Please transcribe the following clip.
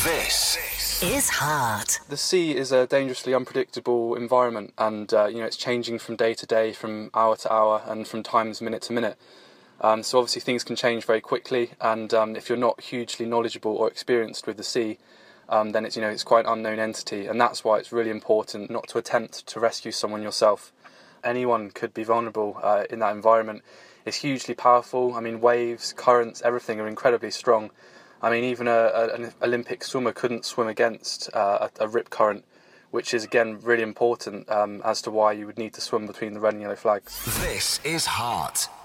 This is Heart. The sea is a dangerously unpredictable environment, and it's changing from day to day, from hour to hour, and from times minute to minute. So obviously things can change very quickly, and if you're not hugely knowledgeable or experienced with the sea, then it's quite an unknown entity, and that's why it's really important not to attempt to rescue someone yourself. Anyone could be vulnerable in that environment. It's hugely powerful. I mean, waves, currents, everything are incredibly strong. I mean, even an Olympic swimmer couldn't swim against a rip current, which is, again, really important as to why you would need to swim between the red and yellow flags. This is Heart.